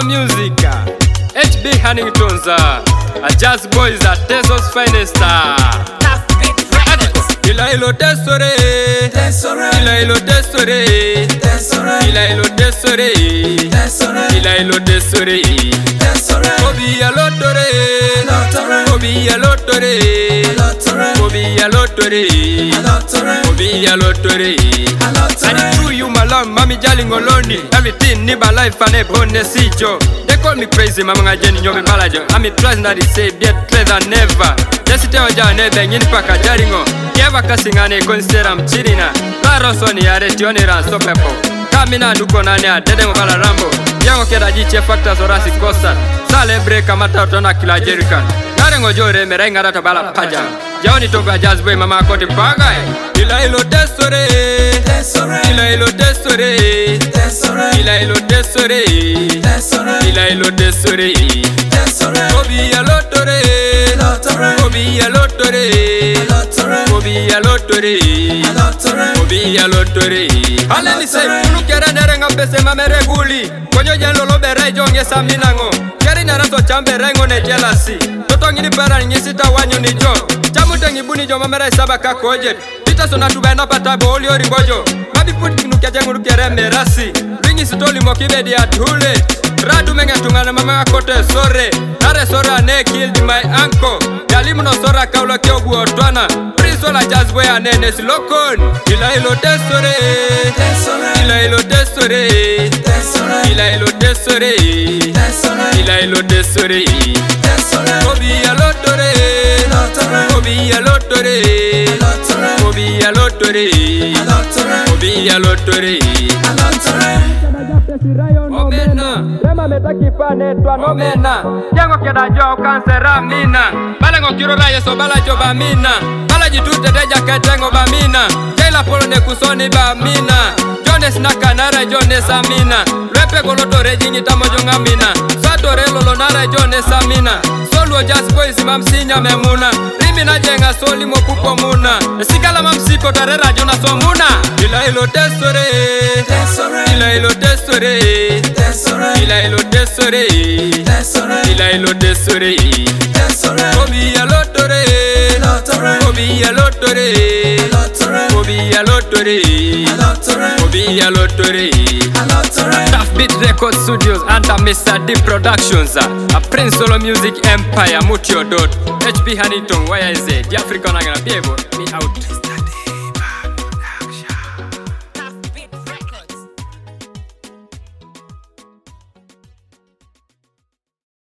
Music, HB Huntington's, a jazz boys at Teso's finest. Ilailo tesore, ilailo tesore, ilailo tesore, ilailo tesore. Obi ya lotore, obi ya lotore, obi ya lotore, obi ya lotore. And through you my love, mami jaling olondi. Everything ni ba life ane bonne sijo. They call me crazy, mama nga jeni nyobe balajo. I'm trust that it say better than never. Desite oja nebe ngini paka jaringo. Kieva kasingane consider mchirina. La rosoni ya retioni ranso pepo. Kamina duko nane adede mbala rambo. Yango keda jiche factors orasi kosa. Sale break mata utona kila jerikan. Narengo jore merenga data bala paja. Jawani toga jazz boy mama kote pagai. Ilailo tesore, ilailo tesore, ilailo tesore, ilailo tesore. Obi ya lotore, obi ya lotore, obi ya lotore, obi ya lotore. Aleni say punu kera nerenga pese mamere guli. Konyo jelo lobere jonge saminango. Keri naraso chambe rengo ne jealousy. Totongini para nyisita wanyo ni jo. Chamutengi buni jo mamere sabaka kojet. Pita sona tubena patabo oli oribojo. Mabi put kinu kya jengu kere merasi. Bingi sitoli mokibe di atule. Radu menga tungana mama kote sore. Nare sora ne killed my uncle. Yalimu no sora kaulo kiogu otwana. Prisola jazz boy anene silokon. Ilailo tesore, ilailo tesore, ilailo tesore, ilailo tesore. Obi ya lotore, obi ya lotore, obi ya lotore, obi ya lotore. Omena, rema metaki pane twa nomena. Jango keda jo kansera mina. Balengo kirora yeso bala jo ba mina. Bala jitute deja ketengo ba mina. Jaila polo ne kusoni ba mina. Jones na kanara Jones amina. Lepe koloto rejingi tamo jonga mina. Sato relo lonara Jones amina. Solo jazz boys mamsinya memuna. Rimi na jenga soli mopupo muna. Sikala mamsiko tarera jona somuna. Ilailo tesore, ilailo tesore, ilailo tesore, ilailo tesore. Obi ya lotore, obi ya lotore, obi ya lotore, obi ya lotore. Tough Beat Record Studios under Mr. D Productions. A Prince Solo Music Empire. Mutio dot HB Huntington. Why is it? The African Angana. Be able. Me out.